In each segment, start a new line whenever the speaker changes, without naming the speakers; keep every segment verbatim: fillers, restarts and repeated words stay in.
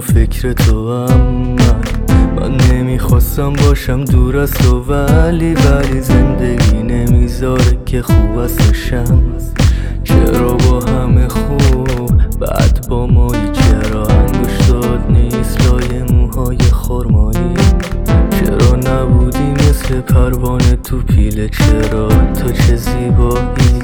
فکر تو هم من من نمیخواستم باشم دور از تو، ولی ولی زندگی نمیذاره که خوب استشم. چرا با همه خوب بعد با مایی؟ چرا انگشتات نیست لای موهای خرمایی؟ چرا نبودی مثل پروانه تو پیله؟ چرا تو چه زیبایی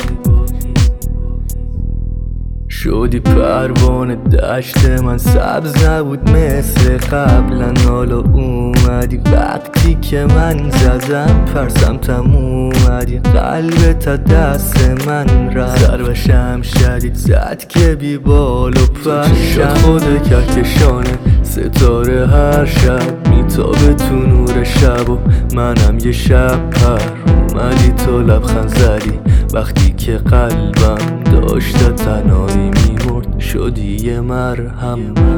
شدی پروانه دشت من؟ سبز نبود مثل قبلا، حالا اومدی وقتی که من زدم پرسم تم اومدی قلبت دست من رفت. ضربشم شدید زد که بی بال و پرشم خود کهکشانه ستاره هر شب میتابه تو نور شب و منم یه شب پر اومدی تو لبخند زدی وقتی که قلبم داشته تنهایی میمرد، شدی یه مرهم.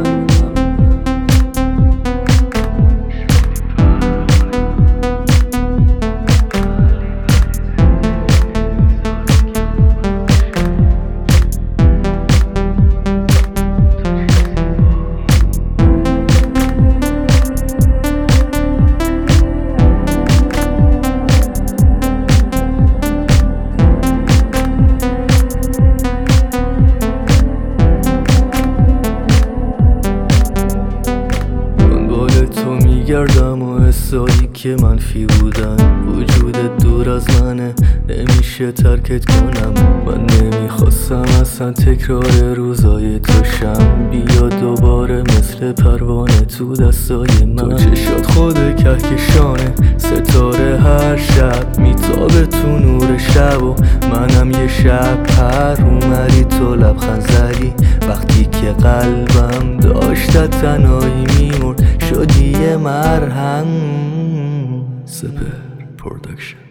گردم و حسایی که منفی بودن وجود دور از منه، نمیشه ترکت کنم. من نمیخواستم اصلا تکرار روزای تو شم، بیا دوباره مثل پروانه تو دستای من. تو چشات خود کهکشانه ستاره هر شب میتابه تو نور شب و منم یه شب پر اومدی تو لبخند زدی وقتی که قلبم داشته تنهایی میمرد، شدی یه مرهم. سپر پرودکشن.